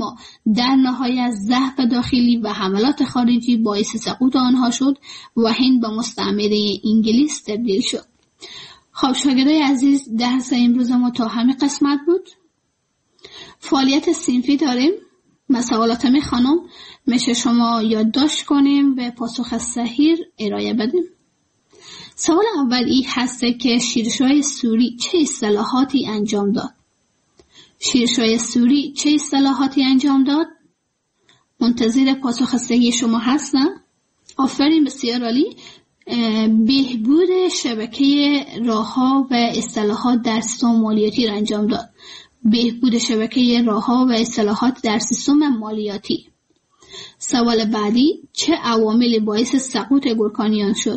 اما در نهایت ضعف داخلی و حملات خارجی باعث سقوط آنها شد و هند به مستعمره انگلیس تبدیل شد. خب شاگردای عزیز، درس امروز ما تا همین قسمت بود. فعالیت صنفی داریم. مسئولات خانم میشه شما یادداشت کنیم و پاسخ صحیح ارائه بدیم. سوال اول این هسته که شیرشاه سوری چه اصلاحاتی انجام داد؟ شیرشاه سوری چه اصلاحاتی انجام داد؟ منتظر پاسخ صحیح شما هستم. آفرین، بسیار عالی. بهبود شبکه راه‌ها و اصلاحات در سیستم مالیاتی را انجام داد. بهبود شبکه راه‌ها و اصلاحات در سیستم مالیاتی. سوال بعدی، چه عواملی باعث سقوط گورکانیان شد؟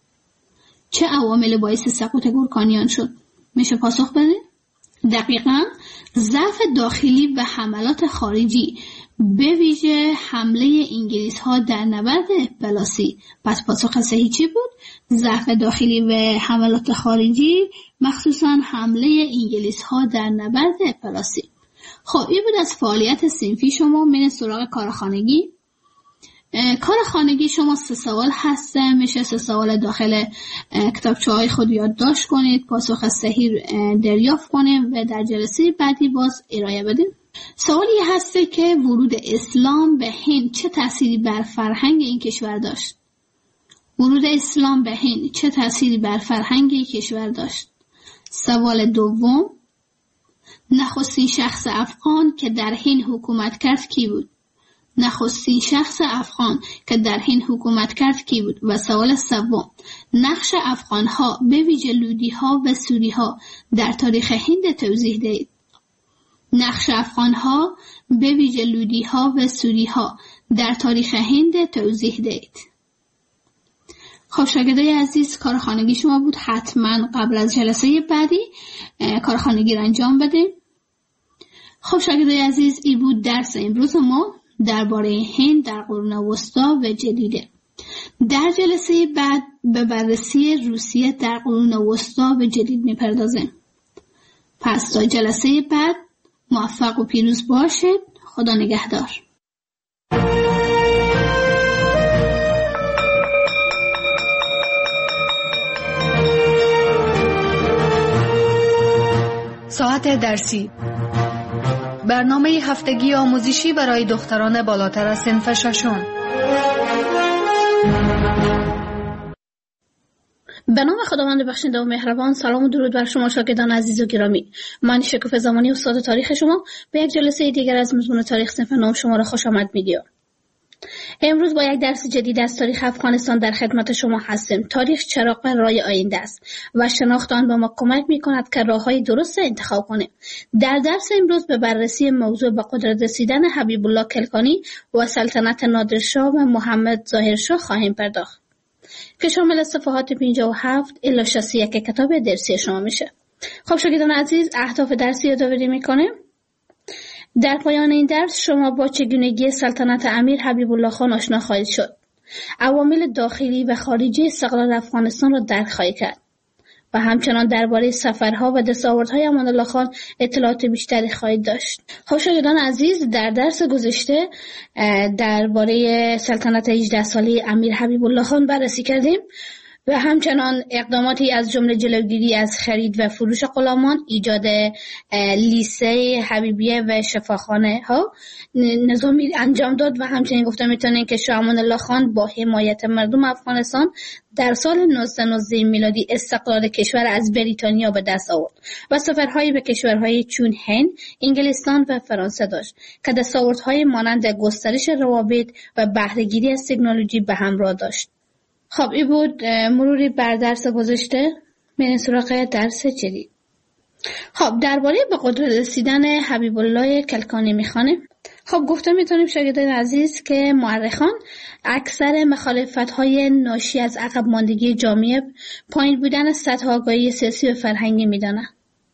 چه عواملی باعث سقوط گورکانیان شد؟ میشه پاسخ بده؟ دقیقاً ضعف داخلی و حملات خارجی، به ویژه حمله انگلیس ها در نبرد پلاسی. پس پاسخ صحیح چی بود؟ ضعف داخلی و حملات خارجی، مخصوصاً حمله انگلیس ها در نبرد پلاسی. خب این بود از فعالیت صنفی شما. من سراغ کار خانگی. کار خانگی شما 3 سوال هسته. میشه 3 سوال داخل کتابچه های خود یادداشت کنید، پاسخ صحیح دریافت کنید و در جلسه بعدی باز ارائه بدیم. سوالی هسته که ورود اسلام به هند چه تأثیری بر فرهنگ این کشور داشت؟ ورود اسلام به هند چه تأثیری بر فرهنگ این کشور داشت؟ سوال دوم، نخستین شخص افغان که در هند حکومت کرد کی بود؟ نخستین شخص افغان که در هند حکومت کرد کی بود؟ و سوال سوم، نقش افغان‌ها به ویژه لودی‌ها و سوری‌ها در تاریخ هند توضیح دهید. نقش افغان‌ها به ویژه لودی‌ها و سوری‌ها در تاریخ هند توضیح دهید. خب شاگردای عزیز، کار خانگی شما بود. حتما قبل از جلسه بعدی کار خانگی را انجام بده. خب شاگردای عزیز، این بود درس امروز ما درباره هند در قرون وسطی و جدیده. در جلسه بعد به بررسی روسیه در قرون وسطی و جدید میپردازیم. پس تا جلسه بعد موفق و پیروز باشید. خدا نگهدار. ساعت درسی، برنامه هفتگی آموزشی برای دختران بالاتر از صنف ششم. به نام خداوند بخشنده و مهربان. سلام و درود بر شما شاگردان عزیز و گرامی. من شکوفه زمانی، استاد تاریخ شما، به یک جلسه دیگر از مضمون تاریخ صنف نهم شما را خوش آمد می‌گویم. امروز با یک درس جدید از تاریخ افغانستان در خدمت شما هستیم. تاریخ چراغ راه آینده است و شناخت آن به ما کمک می‌کند که راه‌های درست را انتخاب کنیم. در درس امروز به بررسی موضوع به قدرت رسیدن حبیب الله کلکانی و سلطنت نادرشاه و محمد ظاهرشاه خواهیم پرداخت که شامل صفحات 57 الی 61 کتاب درسی شما میشه. خب شاگردان عزیز، اهداف درسی یادآوری می‌کنیم. در پایان این درس شما با چگونگی سلطنت امیر حبیب الله خان آشنا خواهید شد. عوامل داخلی و خارجی استقلال افغانستان را درک خواهید کرد و همچنان درباره سفرها و دستاوردهای امان الله خان اطلاعات بیشتری خواهید داشت. خب شاگردان عزیز، در درس گذشته درباره سلطنت 18 ساله امیر حبیب الله خان بررسی کردیم و همچنان اقداماتی از جمله جلوگیری از خرید و فروش غلامان، ایجاد لیسه حبیبیه و شفاخانه ها نظامی انجام داد و همچنین گفته میتونیم که شاه امان الله خان با حمایت مردم افغانستان در سال 1919 میلادی استقلال کشور از بریتانیا به دست آورد و سفرهایی به کشورهای چون هند، انگلستان و فرانسه داشت که دستاوردهای مانند گسترش روابط و بهره‌گیری از تکنولوژی به همراه داشت. خب این بود مروری بر درس گذشته. میریم سراغ درس جدید. خب درباره به قدرت رسیدن حبیب الله کلکانی میخوانیم. خب گفته میتونیم شاگردان عزیز که مورخان اکثر مخالفت‌های ناشی از عقب ماندگی جامعه پایین بودن سطح آگاهی سیاسی و فرهنگی میدانند.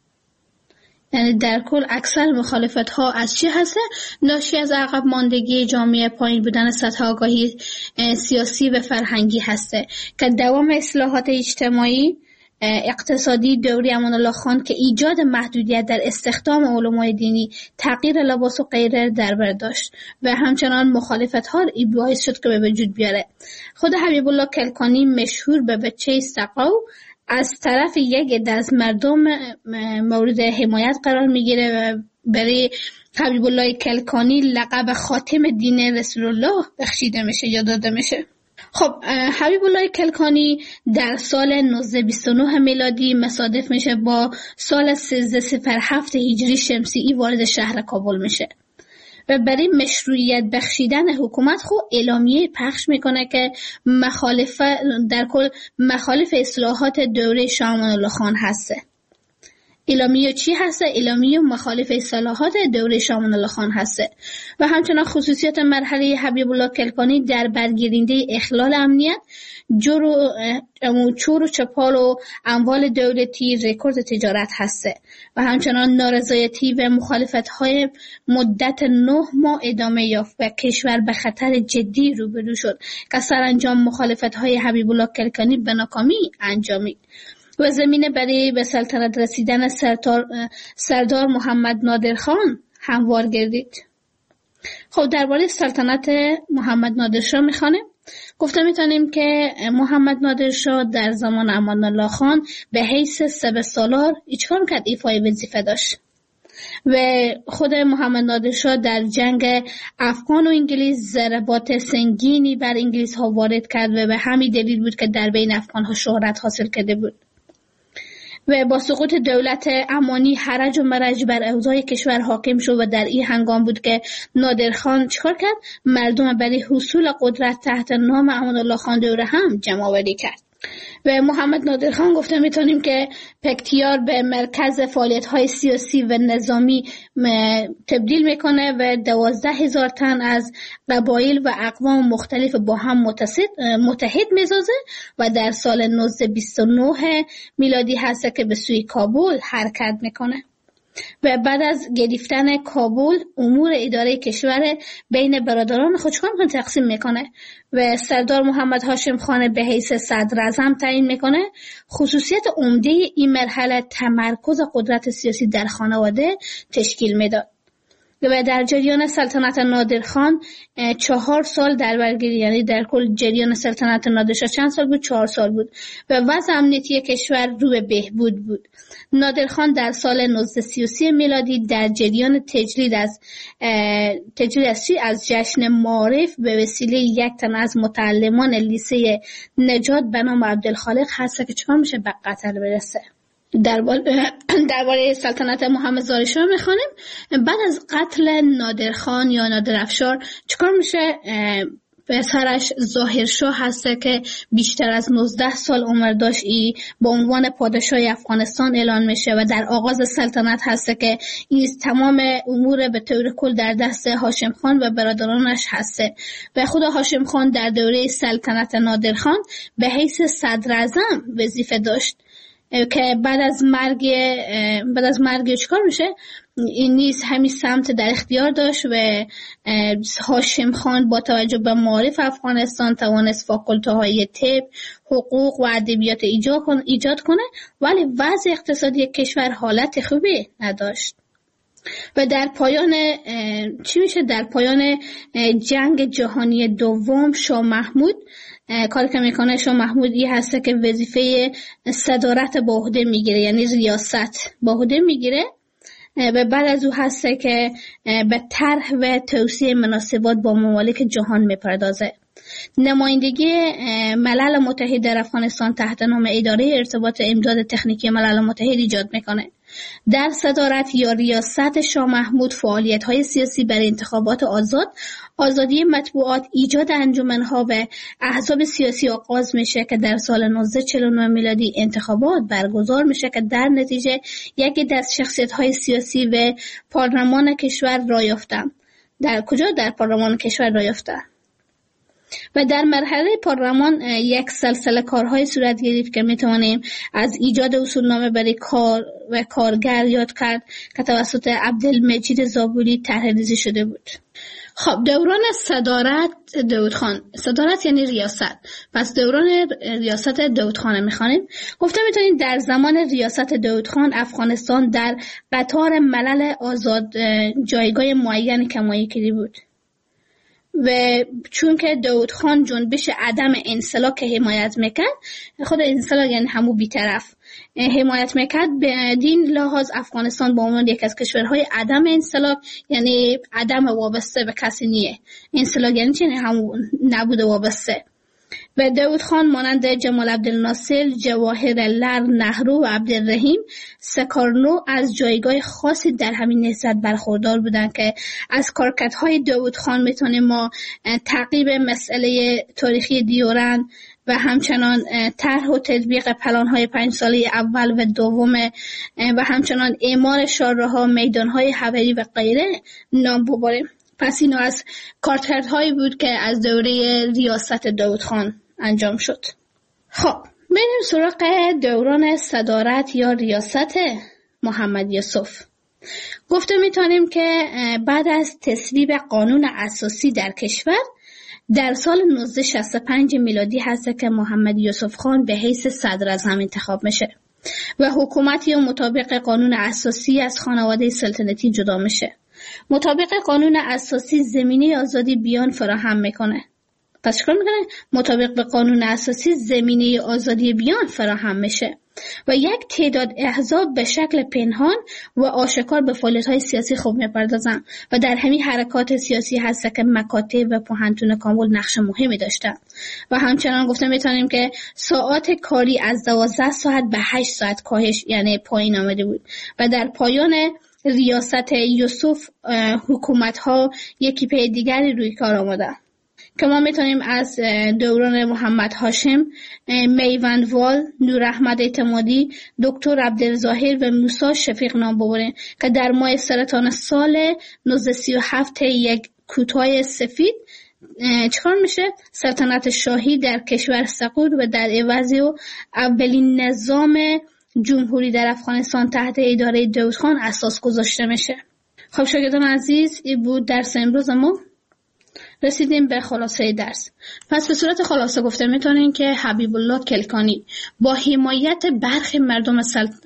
یعنی در کل اکثر مخالفت‌ها از چی هسته؟ ناشی از عقب ماندگی جامعه، پایین بودن سطح آگاهی سیاسی و فرهنگی هسته که دوام اصلاحات اجتماعی اقتصادی دوره امان الله خان که ایجاد محدودیت در استخدام علمای دینی، تغییر لباس و غیره در بر داشت و همچنان مخالفت‌ها باعث شد که به وجود بیاره. خود حبیب الله کلکانی مشهور به بچه سقاو از طرف یک عده از مردم مورد حمایت قرار میگیره و برای حبیب الله کلکانی لقب خاتم دین رسول الله بخشیده میشه یا داده میشه. خب حبیب الله کلکانی در سال 1929 میلادی مصادف میشه با سال 1307 هجری شمسی وارد شهر کابل میشه و برای مشروعیت بخشیدن حکومت خود اعلامیه پخش میکنه که مخالف اصلاحات دوره شاه امان الله خان هسته. اعلامیه چی هسته؟ اعلامیه مخالف اصلاحات دوره شاه امان الله خان هسته و همچنان خصوصیات مرحله حبیب الله کلکانی در برگیرنده اخلال امنیت، چور و چپال و اموال دولتی، رکورد تجارت هسته و همچنان نارضایتی و مخالفت‌های مدت 9 ماه ادامه یافت و کشور به خطر جدی روبرو شد که سرانجام مخالفت‌های حبیب الله کلکانی به ناکامی انجامید و زمینه برای به سلطنت رسیدن سردار محمد نادر خان هموار گردید. خب درباره سلطنت محمد نادر شاه میخوانیم. گفته میتونیم که محمد نادر شاه در زمان امان الله خان به حیث سپهسالار چیکار کرد؟ ایفای وظیفه داشت و خود محمد نادر شاه در جنگ افغان و انگلیس ضربات سنگینی بر انگلیس ها وارد کرد و به همین دلیل بود که در بین افغان ها شهرت حاصل کرده بود و با سقوط دولت امانی حرج و مرج بر اوضاع کشور حاکم شد و در این هنگام بود که نادر خان چیکار کرد؟ مردم برای حصول قدرت تحت نام امان الله خان دوره هم جمع آوری کرد و محمد نادر خان گفته میتونیم که پکتیار به مرکز فعالیت‌های سیاسی و نظامی تبدیل میکنه و 12,000 تن از قبایل و اقوام مختلف با هم متحد میسازه و در سال 1929 میلادی هست که به سوی کابل حرکت میکنه و بعد از گرفتن کابل امور اداره کشور بین برادران خود تقسیم میکنه و سردار محمد هاشم خان به حیث صدر اعظم تعیین میکنه. خصوصیت عمده این مرحله تمرکز قدرت سیاسی در خانواده تشکیل میداد و در جریان سلطنت نادر خان 4 سال در برگیری، یعنی در کل جریان سلطنت نادر شاه چند سال بود؟ 4 سال بود و وضع امنیتی کشور رو به بهبود بود. نادر خان در سال 1933 میلادی در جریان تجدید از جشن معارف به وسیله یک تن از متعلمان لیسه نجات به نام عبدالخالق هست که چکار میشه؟ به قتل برسه. درباره سلطنت محمد ظاهر شاه میخوانیم. بعد از قتل نادر خان یا نادر افشار چکار میشه؟ پسرش ظاهر شاه هسته که بیشتر از 19 سال عمر داشت با عنوان پادشاه افغانستان اعلان میشه و در آغاز سلطنت هسته که این تمام امور به طور کل در دست هاشم خان و برادرانش هسته و خود هاشم خان در دوره سلطنت نادر خان به حیث صدر اعظم وظیفه داشت که بعد از مرگ چیکار میشه؟ این نیز همین سمت در اختیار داشت و هاشم خان با توجه به معارف افغانستان توانست فاکولته‌های طب، حقوق و ادبیات ایجاد کنه، ولی وضع اقتصادی کشور حالت خوبی نداشت و در پایان در پایان جنگ جهانی دوم شاه محمود کاری که میکنه، شاه محمودی هسته که وظیفه صدارت به عهده میگیره، یعنی ریاست به عهده میگیره و بعد از او هسته که به طرح و توسعه مناسبات با ممالک جهان میپردازه. نمایندگی ملل متحد در افغانستان تحت نام اداره ارتباط امداد تکنیکی ملل متحد ایجاد میکنه. در صدارت یا ریاست شاه محمود فعالیت‌های سیاسی برای انتخابات آزاد، آزادی مطبوعات، ایجاد انجمن‌ها و احزاب سیاسی آغاز میشه که در سال 1949 میلادی انتخابات برگزار میشه که در نتیجه یکی از شخصیت‌های سیاسی و پارلمان کشور راه یافتند. در کجا؟ در پارلمان کشور راه یافتند. و در مرحله پارلمان یک سلسله کارهای صورت گرفت که میتوانیم از ایجاد اصولنامه برای کار و کارگر یاد کرد که توسط عبدالمجید زابوری طرح‌ریزی شده بود. خب دوران صدارت داود خان، صدارت یعنی ریاست، پس دوران ریاست داود خان میخوانیم. گفته میتونیم در زمان ریاست داود خان افغانستان در قطار ملل آزاد جایگاه معین کمایی کردی بود و چون که داود خان جنبش عدم انسلاک که حمایت میکرد، خود انسلاک یعنی همون بیطرف حمایت میکرد، به دین لحاظ افغانستان با عنوان یک از کشورهای عدم انسلاک یعنی عدم وابسته به کسی نیه. انسلاک یعنی چی؟ همون نبوده وابسته. و داود خان مانند جمال عبدالناصر، جواهر لعل نهرو و عبدالرحیم سکارنو از جایگاه خاصی در همین نهضت برخوردار بودند که از کارکردهای داود خان میتونیم ما تعقیب مسئله تاریخی دیورند و همچنان طرح و تطبیق پلان‌های 5 ساله اول و دوم و همچنان اعمار شاهراه‌ها، میدان‌های هوایی و غیره نام ببریم. پس اینو از کارکردهایی بود که از دوره ریاست داود خان انجام شد. خب بریم سراغ دوران صدارت یا ریاست محمد یوسف. گفته میتونیم که بعد از تصویب قانون اساسی در کشور در سال 1965 میلادی هست که محمد یوسف خان به حیث صدراعظم انتخاب میشه و حکومتی مطابق قانون اساسی از خانواده سلطنتی جدا میشه. مطابق قانون اساسی زمینه آزادی بیان فراهم میکنه. پس چیکار میکنه؟ مطابق به قانون اساسی زمینه آزادی بیان فراهم میشه و یک تعداد احزاب به شکل پنهان و آشکار به فعالیت‌های سیاسی خوب میپردازن و در همین حرکات سیاسی هست که مکاتب و پوهنتون کابل نقش مهمی داشتن و همچنان گفته میتونیم که ساعات کاری از 12 ساعت به 8 ساعت کاهش یعنی پایین آمده بود و در پایان ریاست یوسف حکومت‌ها یکی پی دیگری روی کار آمدن که ما میتونیم از دوران محمد هاشم، میوندوال، نور احمد اعتمادی، دکتر عبدالظاهر و موسی شفیق نام ببریم که در ماه سرطان سال 1937 یک کوتاه سفید چکار میشه؟ سلطنت شاهی در کشور سقوط و در عوضی و اولین نظام جمهوری در افغانستان تحت اداره داود خان اساس گذاشته میشه. خب شاگردان عزیز، این بود درس امروز ما. رسیدیم به خلاصه درس. پس به صورت خلاصه گفته میتونیم که حبیب الله کلکانی با حمایت برخی مردم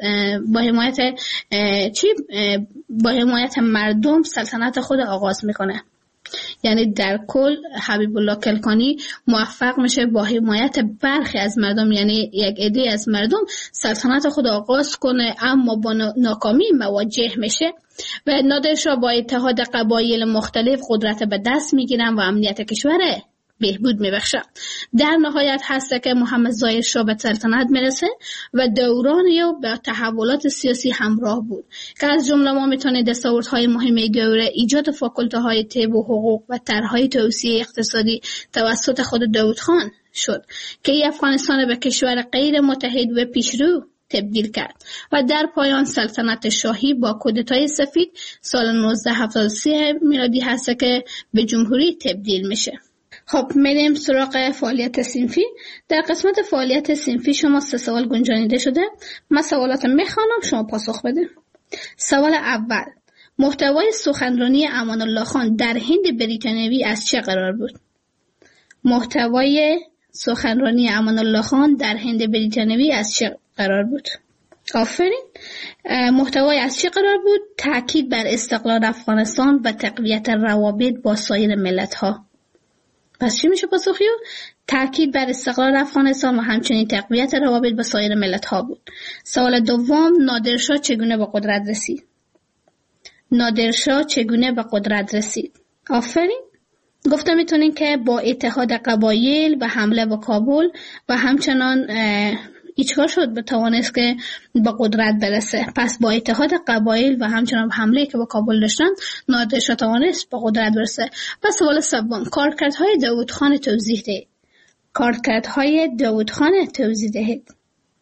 با حمایت مردم سلطنت خود آغاز میکنه. یعنی در کل حبیب الله کلکانی موفق میشه با حمایت برخی از مردم یعنی یک عده از مردم سلطنت خود آغاز کنه، اما با ناکامی مواجه میشه و نادرشاه با اتحاد قبایل مختلف قدرت به دست میگیرن و امنیت کشور بهبود میبخشن. در نهایت هست که محمد ظاهر شاه به سلطنت میرسه و دورانی و به تحولات سیاسی همراه بود که از جمله ما میتونه دستاوردهای مهم دوره ایجاد فاکولته‌های طب و حقوق و طرح‌های توسعه اقتصادی توسط خود داود خان شد که افغانستان به کشور غیر متحد و پیشرو تبدیل کرد و در پایان سلطنت شاهی با کودتای سفید سال 1973 میلادی هست که به جمهوری تبدیل میشه. خب میریم سراغ فعالیت صنفی. در قسمت فعالیت صنفی شما 3 سوال گنجانیده شده. من سوالات میخوانم، شما پاسخ بده. سوال اول: محتوای سخنرانی امان الله خان در هند بریتانیایی از چه قرار بود؟ محتوای سخنرانی امان الله خان در هند بریتانیایی از چه قرار بود؟ آفرین. محتوای از چه قرار بود؟ تاکید بر استقلال افغانستان و تقویت روابط با سایر ملت‌ها. پس چی میشه پاسخیو؟ تاکید بر استقلال افغانستان و همچنین تقویت روابط با سایر ملت‌ها بود. سوال دوم: نادرشاه چگونه به قدرت رسید؟ نادرشاه چگونه به قدرت رسید؟ آفرین. گفته میتونین که با اتحاد قبایل و حمله به کابل و همچنان ایچکار شد به توانست که با قدرت برسه. پس با اتحاد قبایل و همچنان حمله که با کابل داشتن نادرشاه توانست با قدرت برسه. و سوال سوم: کارکردهای داود خان توضیح دهید. کارکردهای داود خان توضیح دهید.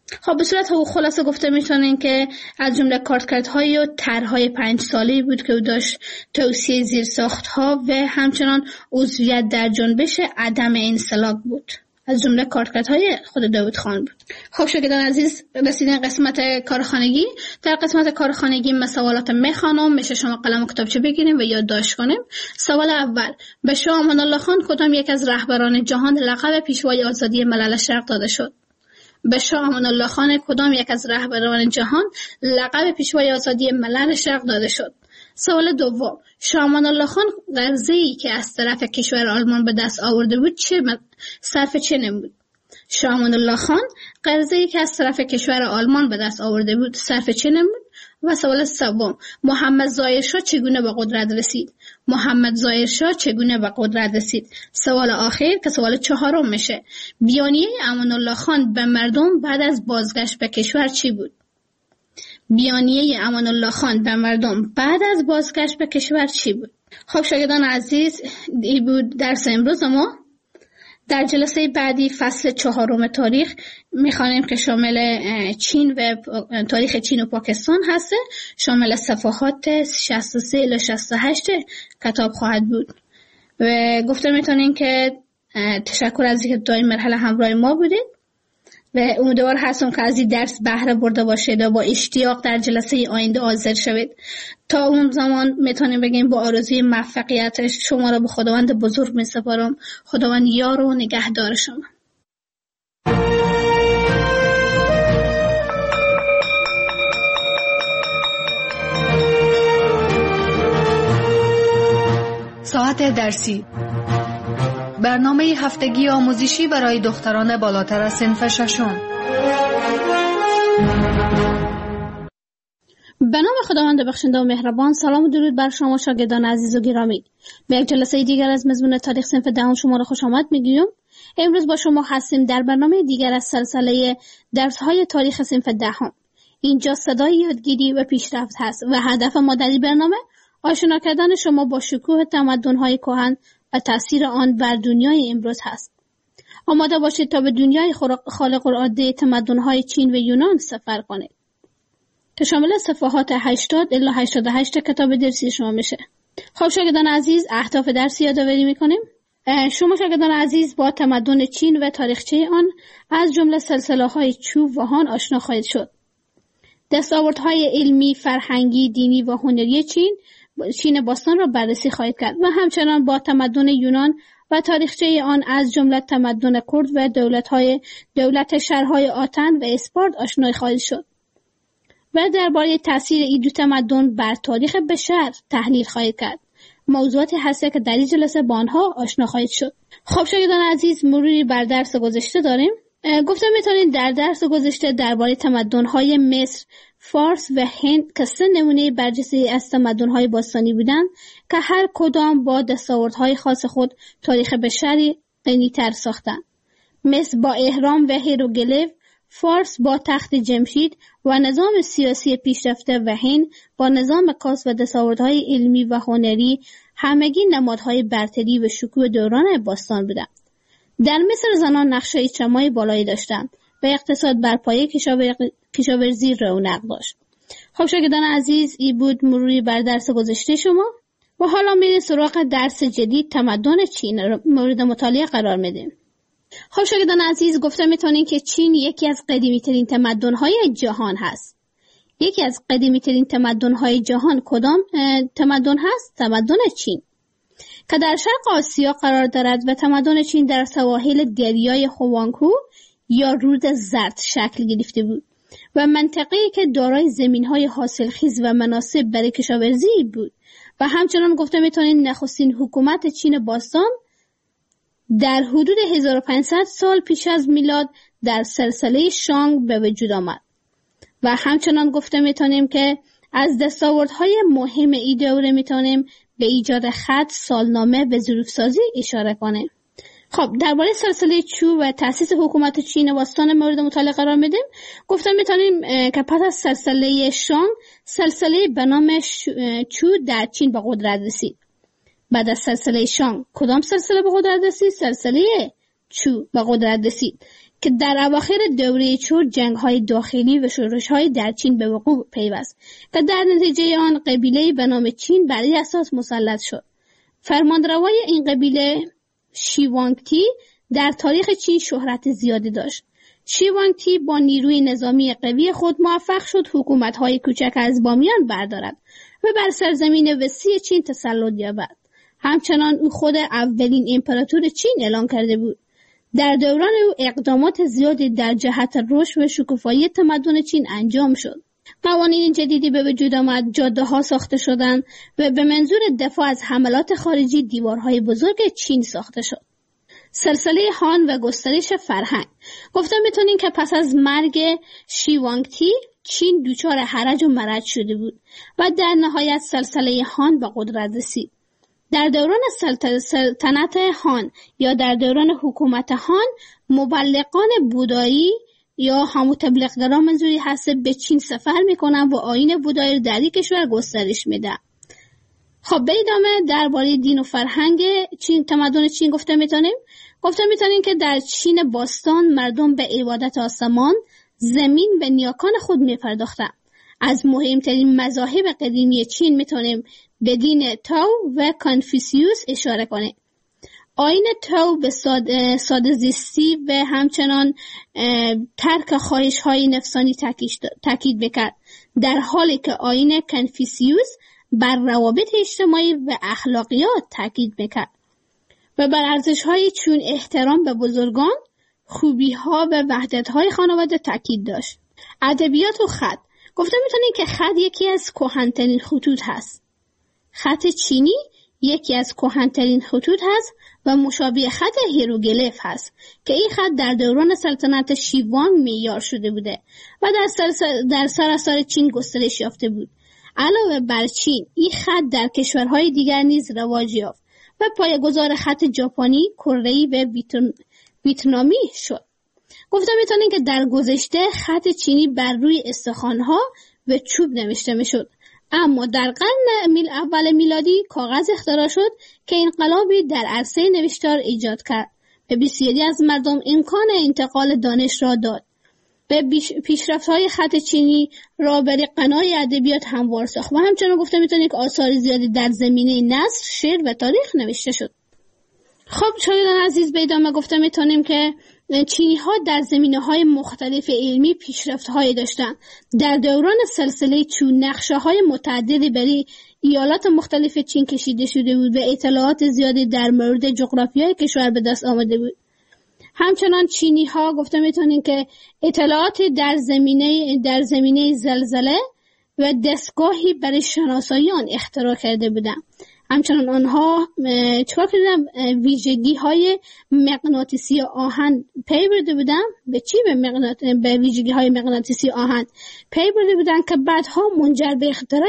خب به صورت خلاصه گفته میتونین که از جمله کارکردهای و طرحهای 5 ساله‌ای بود که او داشت توسعه زیرساخت‌ها و همچنان عضویت در جنبش عدم انسلاک بود. از جمله کارکردهای خود داوود خان بود. خب شاگردان عزیز، رسیدن قسمت کارخانگی. در قسمت کارخانگی ما سوالات میخوانم، میشه شما قلم و کتابچه بگیریم و یادداشت کنیم. سوال اول: به شاه امان الله خان کدام یک از رهبران جهان لقب پیشوای آزادی ملل شرق داده شد؟ به شاه امان الله خان کدام یک از رهبران جهان لقب پیشوای آزادی ملل شرق داده شد؟ سوال دوم: شاه امان الله خان قرضه‌ای که از طرف کشور آلمان به دست آورده بود صرف چه نمود؟ شاه امان الله خان قرضه‌ای که از طرف کشور آلمان به دست آورده بود صرف چه نمود؟ و سوال سوم: محمد ظاهرشاه چگونه به قدرت رسید؟ محمد ظاهرشاه چگونه به قدرت رسید؟ سوال آخر که سوال چهارم میشه: بیانیه امان الله خان به مردم بعد از بازگشت به کشور چی بود؟ بیانیه امان الله خان به مردم بعد از بازگشت به کشور چی بود؟ خب شاگردان عزیز، این بود درس امروز ما. در جلسه بعدی فصل 4 تاریخ میخوانیم که شامل چین و تاریخ چین و پاکستان هسته، شامل صفحات 63 الی 68 کتاب خواهد بود. و گفته میتونین که تشکر از اینکه تا این مرحله همراه ما بودید و امیدوار هستم که از این درس بهره برده باشید و با اشتیاق در جلسه آینده حاضر شوید. تا اون زمان میتونیم بگیم با آرزوی موفقیت شما را به خداوند بزرگ میسپارم. خداوند یار و نگهدار شما. ساعت درسی، برنامه هفتگی آموزشی برای دختران بالاتر از صنف ششم. به نام خداوند بخشنده و مهربان. سلام و درود بر شما شاگردان عزیز و گرامی. به یک جلسه دیگر از مضمون تاریخ صنف دهم شما را خوش آمد میگویم. امروز با شما هستیم در برنامه دیگر از سلسله درس‌های تاریخ صنف دهم. اینجا صدای یادگیری و پیشرفت هست و هدف ما در این برنامه آشنا کردن شما با شکوه تمدن‌های کهن و تأثیر آن بر دنیای امروز هست. آماده باشید تا به دنیای خالق العاده تمدن‌های چین و یونان سفر کنید که شامل صفحات 80 الی 88 کتاب درسی شما میشه. خب شاگردان عزیز، اهداف درسی یادآوری میکنیم. شما شاگردان عزیز با تمدن چین و تاریخچه آن از جمله سلسله‌های چو و هان آشنا خواهید شد. دستاوردهای علمی، فرهنگی، دینی و هنری چین باستان را بررسی خواهید کرد و همچنان با تمدن یونان و تاریخچه آن از جمله تمدن کرد و دولت شهرهای آتن و اسپارت آشنا خواهید شد و درباره تاثیر این دو تمدن بر تاریخ بشر تحلیل خواهید کرد. موضوعاتی هست که در این جلسه با آنها آشنا خواهید شد. خب شاگردان عزیز، مروری بر درس گذشته داریم. گفتم میتونید در درس گذشته درباره تمدن‌های مصر، فارس و هند که 3 نمونه برجسته از تمدن‌های باستانی بودند که هر کدام با دستاوردهای خاص خود تاریخ بشری غنی‌تر ساختند. مصر با اهرام و هیروگلیف، فارس با تخت جمشید و نظام سیاسی پیشرفته و هند با نظام کاس و دستاوردهای علمی و هنری همگی نمادهای برتری و شکوه دوران باستان بودند. در مصر زنان نقش اجتماعی بالایی داشتند و اقتصاد بر پایه کشاورزی رونق داشت. خب شاگردان عزیز، این بود مروری بر درس گذشته شما و حالا میریم سراغ درس جدید تمدن چین مورد مطالعه قرار میدیم. خب شاگردان عزیز، گفته میتونین که چین یکی از قدیمی ترین تمدن‌های جهان هست. یکی از قدیمی ترین تمدن‌های جهان کدام تمدن هست؟ تمدن چین که در شرق آسیا قرار دارد و تمدن چین در سواحل دریای خوانگکو یا رود زرد شکل گرفته بود و منطقه‌ای که دارای زمین‌های حاصلخیز و مناسب برای کشاورزی بود و همچنان گفته میتونین نخستین حکومت چین باستان در حدود 1500 سال پیش از میلاد در سلسله شانگ به وجود آمد و همچنان گفته میتونیم که از دستاوردهای مهم این دوره میتونیم به ایجاد خط، سالنامه و ظروف‌سازی اشاره کنیم. خب درباره سلسله چو و تأسیس حکومت چین باستان مورد مطالعه قرار میدیم. گفتم میتونیم که پس از سلسله شانگ، سلسله به نام چو در چین به قدرت رسید. بعد از سلسله شانگ کدام سلسله به قدرت رسید؟ سلسله چو به قدرت رسید که در اواخر دوره چو جنگ‌های داخلی و شورش‌های در چین به وقوع پیوست که در نتیجه آن قبیله‌ای به نام چین بر این اساس مسلط شد. فرمانروای این قبیله شی وانگتی در تاریخ چین شهرت زیادی داشت. شی وانگتی با نیروی نظامی قوی خود موفق شد حکومت‌های کوچک از بامیان بردارد و بر سرزمین وسیع چین تسلط یابد. همچنان او خود اولین امپراتور چین اعلام کرده بود. در دوران او اقدامات زیادی در جهت رشد و شکوفایی تمدن چین انجام شد. قوانین جدیدی به وجود آمد، جاده‌ها ساخته شدند و به منظور دفاع از حملات خارجی دیوارهای بزرگ چین ساخته شد. سلسله هان و گسترش فرهنگ. گفته میتونین که پس از مرگ شی وانگتی چین دچار هرج و مرج شده بود و در نهایت سلسله هان به قدرت رسید. در دوران سلطنت هان یا در دوران حکومت هان مبلغان بودایی یا همون تبلیغگران منظوری هست به چین سفر میکنن و آیین بودایی در این کشور گسترش میدن. خب به ادامه درباره دین و فرهنگ چین، تمدن چین گفته میتونیم که در چین باستان مردم به عبادت آسمان، زمین و نیاکان خود میپرداختند. از مهمترین مذاهب قدیمی چین میتونیم به دین تاو و کنفوسیوس اشاره کنیم. آیین تاو به ساده زیستی و همچنان ترک خواهش‌های نفسانی تاکید میکرد، در حالی که آیین کنفوسیوس بر روابط اجتماعی و اخلاقیات تاکید میکرد و بر ارزش‌های چون احترام به بزرگان، خوبی‌ها و وحدت‌های خانواده تاکید داشت. ادبیات و خط. گفته میتونیم که خط یکی از کهن‌ترین خطوط هست. خط چینی یکی از کهن‌ترین خطوط هست و مشابه خط هیروگلیف هست که این خط در دوران سلطنت شی وانگ معیار شده بوده و در سراسر چین گسترش یافته بود. علاوه بر چین، این خط در کشورهای دیگر نیز رواج یافت و پایه‌گذار خط ژاپنی، کره‌ای و ویتنامی شد. گفته میتونیم که در گذشته خط چینی بر روی استخوان‌ها و چوب نوشته میشد، اما در قرن اول میلادی کاغذ اختراع شد که انقلابی در عرصه نوشتار ایجاد کرد و بسیاری از مردم امکان انتقال دانش را داد. به پیشرفت‌های خط چینی را بر قنای ادبیات هموار ساخت و همچنان گفته میتونیم که آثار زیادی در زمینه نثر، شعر و تاریخ نوشته شد. خب شاگردان عزیز، به ادامه گفته میتونیم که چینی‌ها در زمینه‌های مختلف علمی پیشرفت‌هایی داشتند. در دوران سلسله چو نقشه‌های متعددی برای ایالات مختلف چین کشیده شده بود و اطلاعات زیادی در مورد جغرافیای کشور به دست آمده بود. همچنان چینی‌ها گفته میتونیم که اطلاعاتی در زمینه زلزله و دستگاهی برای شناسایی آن اختراع کرده بودند. همچنان آنها چکار کردن؟ ویژگی‌های مغناطیسی آهن پی برده بودن. به چی؟ به ویژگی‌های مغناطیسی آهن پی برده بودن که بعدها منجر به اختراع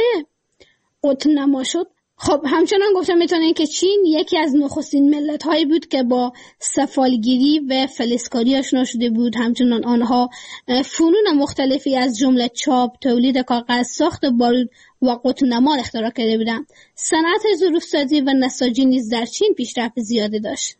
قطب‌نما شد. خب همچنان گفته میتونیم که چین یکی از نخستین ملت‌هایی بود که با سفالگیری و فلزکاری آشنا شده بود. همچنان آنها فنون مختلفی از جمله چاپ، تولید کاغذ، ساخت بارود و قطب‌نما اختراع کرده بودند. صنعت ظروف‌سازی و نساجی نیز در چین پیشرفت زیادی داشت.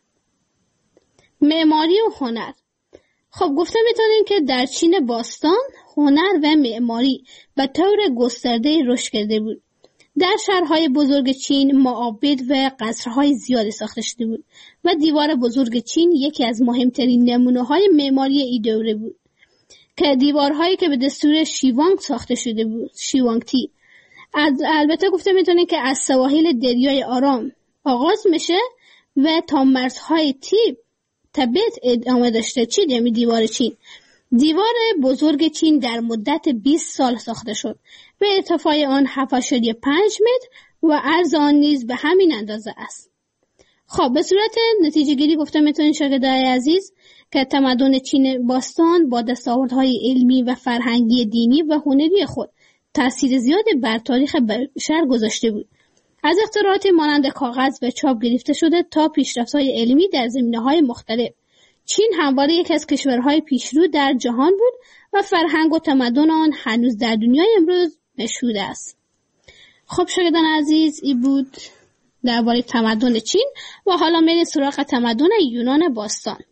معماری و هنر. خب گفته میتونیم که در چین باستان هنر و معماری به طور گسترده رشد کرده بود. در شهرهای بزرگ چین معابد و قصرهای زیادی ساخته شده بود و دیوار بزرگ چین یکی از مهمترین نمونه‌های معماری این دوره بود که دیوارهایی که به دستور شی وانگ ساخته شده بود، شی وانگتی. البته گفته میتونه که از سواحل دریای آرام آغاز میشه و تا مرزهای تبت ادامه داشته. چی یعنی دیوار چین؟ دیوار بزرگ چین در مدت 20 سال ساخته شد و ارتفاع آن 7.5 متر و عرض آن نیز به همین اندازه است. خب به صورت نتیجه گیری گفته میتونید شاگردای عزیز که تمدن چین باستان با دستاوردهای علمی و فرهنگی دینی و هنری خود تأثیر زیادی بر تاریخ بشر گذاشته بود. از اختراعات مانند کاغذ و چاپ گرفته شده تا پیشرفت‌های علمی در زمینه‌های مختلف، چین همواره یک از کشورهای پیشرو در جهان بود و فرهنگ و تمدن آن هنوز در دنیای امروز مشهود است. خب شاگردان عزیز، این بود درباره تمدن چین و حالا میریم سراغ تمدن یونان باستان.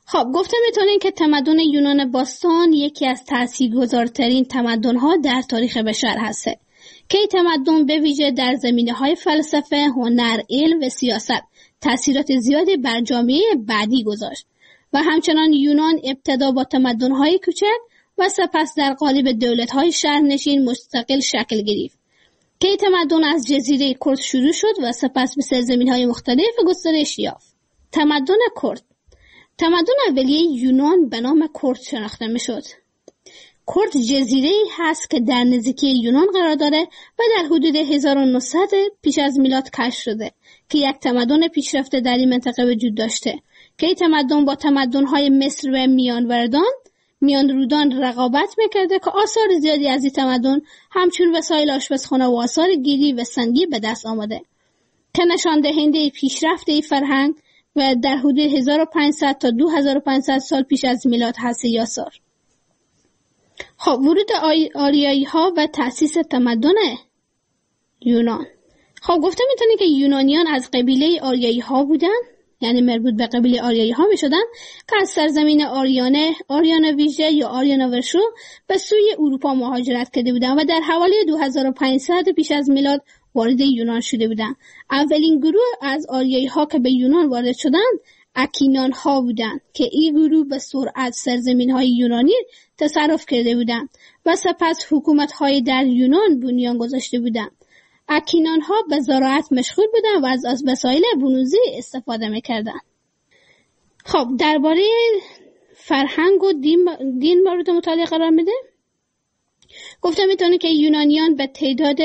خب گفته میتونیم که تمدن یونان باستان یکی از تاثیرگذارترین تمدن‌ها در تاریخ بشر هسته که این تمدن به ویژه در زمینه‌های فلسفه، هنر، علم و سیاست تأثیرات زیادی بر جامعه بعدی گذاشت و همچنان یونان ابتدا با تمدن‌های کوچک و سپس در قالب دولت‌های شهرنشین مستقل شکل گرفت که این تمدن از جزیره کرد شروع شد و سپس به سرزمین‌های مختلف گسترش یافت. تمدن کرد. تمدن اولیه یونان به نام کرد شناخته می‌شد. کرد جزیره‌ای هست که در نزدیکی یونان قرار داره و در حدود 1900 پیش از میلاد کشف شده که یک تمدن پیشرفته در این منطقه وجود داشته که این تمدن با تمدن‌های مصر و میان رودان رقابت میکرده که آثار زیادی از این تمدن همچون وسایل آشپزخانه و آثار گیری و سنگی به دست آمده که نشان دهنده پیشرفت این فرهنگ و در حدود 1500 تا 2500 سال پیش از میلاد هست این آثار. خب ورود آریایی ها و تأسیس تمدن یونان. خب گفته میتونی که یونانیان از قبیله آریایی ها بودن، یعنی مربوط به قبیله آریایی ها می شدن که از سرزمین آریان ویژه یا آریان ورشو به سوی اروپا مهاجرت کرده بودند و در حوالی 2500 پیش از میلاد وارد یونان شده بودند. اولین گروه از آریایی ها که به یونان وارد شدند اکینان ها بودند که این گروه به سرعت سرزمین های یونانی تصرف کرده بودند و سپس حکومت های در یونان بنیان گذاشته بودند. اکینان ها به زراعت مشغول بودند و از وسایل برونزی استفاده میکردند. خب درباره فرهنگ و دین مورد مطالعه قرار میده. گفته میتونه که یونانیان به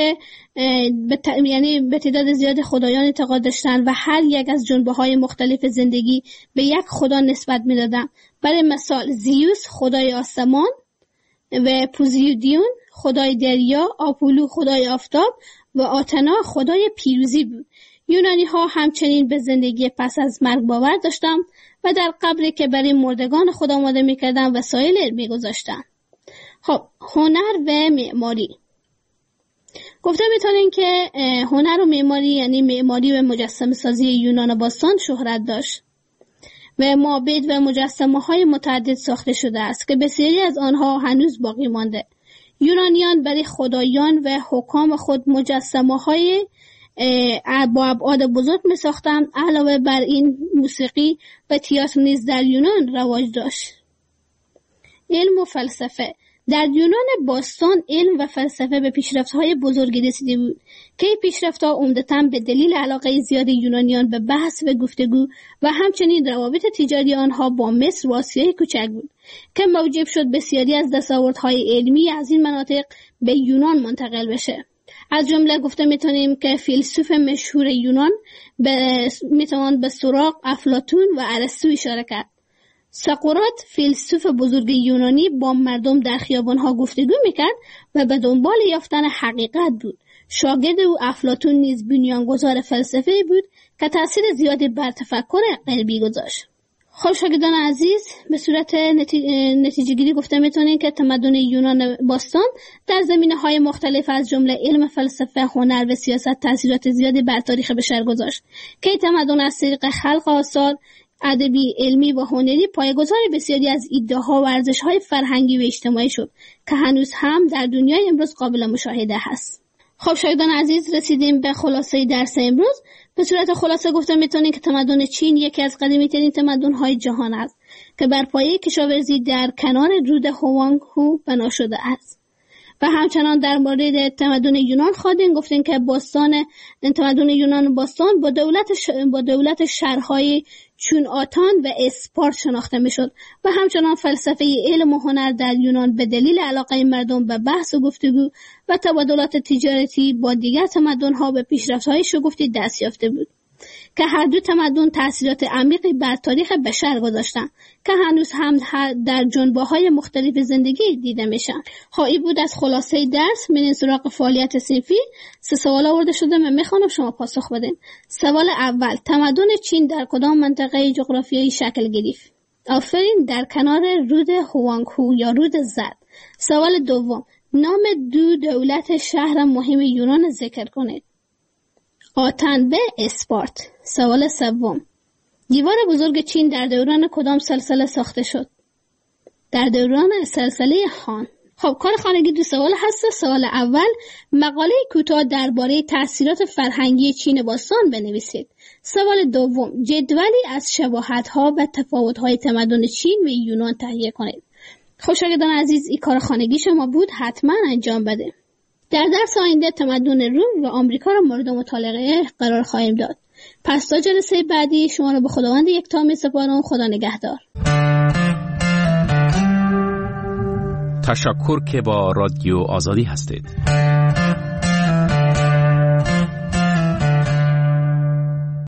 تعداد زیاد خدایان اعتقاد داشتند و هر یک از جنبه‌های مختلف زندگی به یک خدا نسبت میدادند. برای مثال زیوس خدای آسمان و پوزیودیون خدای دریا، آپولو خدای آفتاب و آتنا خدای پیروزی بود. یونانی ها همچنین به زندگی پس از مرگ باور داشتند و در قبری که برای مردگان خود آماده میکردند وسایل میگذاشتند. خب هنر و معماری. گفته میتونین که هنر و معماری یعنی معماری و مجسمه سازی یونان باستان شهرت داشت و معابد و مجسمه های متعدد ساخته شده است که بسیاری از آنها هنوز باقی مانده. یونانیان برای خدایان و حکام خود مجسمه های با ابعاد بزرگ می ساختند. علاوه بر این موسیقی و تئاتر نیز در یونان رواج داشت. علم و فلسفه. در یونان باستان علم و فلسفه به پیشرفت‌های بزرگی رسیده بود که این پیشرفت‌ها عمدتاً به دلیل علاقه زیاد یونانیان به بحث و گفتگو و همچنین روابط تجاری آنها با مصر و آسیای کوچک بود که موجب شد بسیاری از دستاوردهای علمی از این مناطق به یونان منتقل بشه. از جمله گفته میتونیم که فیلسوف مشهور یونان میتوان به سقراط، افلاطون و ارسطو اشاره کرد. سقراط فیلسوف بزرگ یونانی با مردم در خیابانها گفتگو میکرد و به دنبال یافتن حقیقت بود. شاگرد او افلاطون نیز بنیانگذار فلسفه بود که تأثیر زیادی بر تفکر غربی گذاشت. خب شاگردان عزیز، به صورت نتیجه گیری گفته میتونیم که تمدن یونان باستان در زمینه‌های مختلف از جمله علم، فلسفه، هنر و سیاست تأثیرات زیادی بر تاریخ بشر گذاشت که این تمدن از طریق خلق آثار ادبی، علمی و هنری پایه‌گذار بسیاری از ایده‌ها و ارزش‌های فرهنگی و اجتماعی شد که هنوز هم در دنیای امروز قابل مشاهده هست. خب شاگردان عزیز، رسیدیم به خلاصه درس امروز. به صورت خلاصه گفته میتونیم که تمدن چین یکی از قدیمی‌ترین تمدن‌های جهان است که بر پایه کشاورزی در کنار رود هوانگ هو بنا شده است. و همچنان در مورد تمدن یونان خواندیم، گفتیم که تمدن یونان باستان با دولت شهرهای چون آتن و اسپارت شناخته میشد و همچنان فلسفه علم و هنر در یونان به دلیل علاقه مردم به بحث و گفتگو و تبادلات تجارتی با دیگر تمدن‌ها به پیشرفت‌های شگفتی دست یافته بود که هر دو تمدن تأثیرات عمیقی بر تاریخ بشر گذاشتند که هنوز هم در جنبه‌های مختلف زندگی دیده میشن. این بود از خلاصه درس. میریم سراغ فعالیت صنفی. 3 سوال آورده شده، من میخوام شما پاسخ بدین. سوال اول: تمدن چین در کدام منطقه جغرافیایی شکل گرفت؟ آفرین، در کنار رود هوانگ هو یا رود زرد. سوال دوم: نام 2 دولت شهر مهم یونان ذکر کنید. آتن به اسپارت. سوال سوم: دیوار بزرگ چین در دوران کدام سلسله ساخته شد؟ در دوران سلسله هان. خب کار خانگی 2 سوال هست. سوال اول، مقاله کوتاه درباره تأثیرات فرهنگی چین باستان بنویسید. سوال دوم، جدولی از شباهت‌ها و تفاوت‌های تمدن چین و یونان تهیه کنید. خب شاگردان عزیز، این کار خانگی شما بود، حتما انجام بده. در درس آینده تمدن روم و آمریکا را مورد مطالعه قرار خواهیم داد. پس تا جلسه بعدی شما را به خداوند یکتا می‌سپارم. خدا نگهدار. تشکر که با رادیو آزادی هستید.